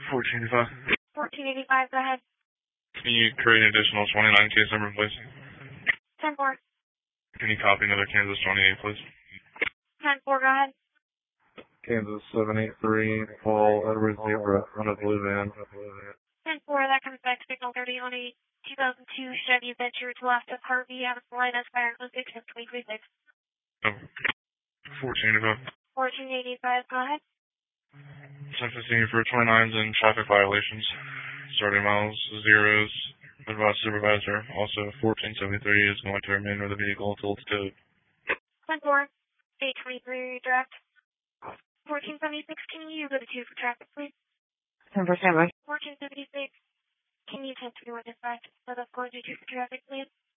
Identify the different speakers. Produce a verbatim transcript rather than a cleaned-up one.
Speaker 1: fourteen eighty-five.
Speaker 2: fourteen eighty-five, go ahead.
Speaker 1: Can you create an additional twenty-nine case number, please?
Speaker 2: ten four.
Speaker 1: Can you copy another Kansas twenty-eight, please?
Speaker 2: ten four, go ahead.
Speaker 1: Kansas seven eight three, Paul Edward Zebra, on a blue van.
Speaker 2: ten four, that comes back signal thirty on a two thousand two Chevy Adventure to left of Harvey, out of the line as fire code six of twenty twenty-six.
Speaker 1: Oh, fourteen eighty-five.
Speaker 2: fourteen eighty-five, go ahead.
Speaker 1: Sentencing for twenty-nines and traffic violations. Starting miles, zeros. Advised supervisor. Also, fourteen seventy-three is going to remain with the vehicle until it's towed.
Speaker 2: ten four, eight twenty-three, direct. fourteen seventy-six, can you go to two for traffic, please?
Speaker 3: ten four, standby.
Speaker 2: fourteen seventy-six, can you ten three one dispatch, let us go to two for traffic, please?